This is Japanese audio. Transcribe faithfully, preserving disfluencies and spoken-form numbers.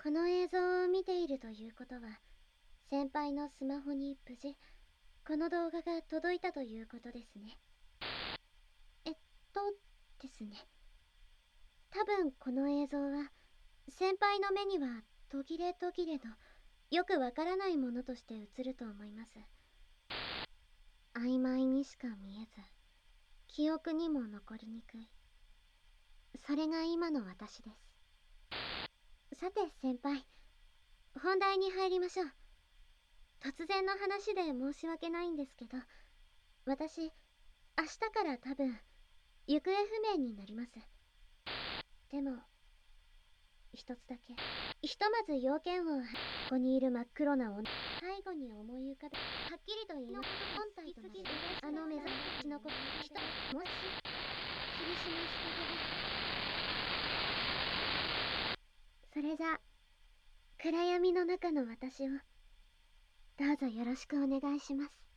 この映像を見ているということは、先輩のスマホに無事、この動画が届いたということですね。えっとですね。多分この映像は、先輩の目には途切れ途切れの、よくわからないものとして映ると思います。曖昧にしか見えず、記憶にも残りにくい。それが今の私です。さて先輩、本題に入りましょう。突然の話で申し訳ないんですけど、私、明日から多分、行方不明になります。でも、一つだけ。ひとまず要件を、ここにいる真っ黒な女、最後に思い浮かべ、はっきりと言います。本体となる、あの目覚ましの子、人、もし、霧島ひかげです。それじゃ、暗闇の中の私を、どうぞよろしくお願いします。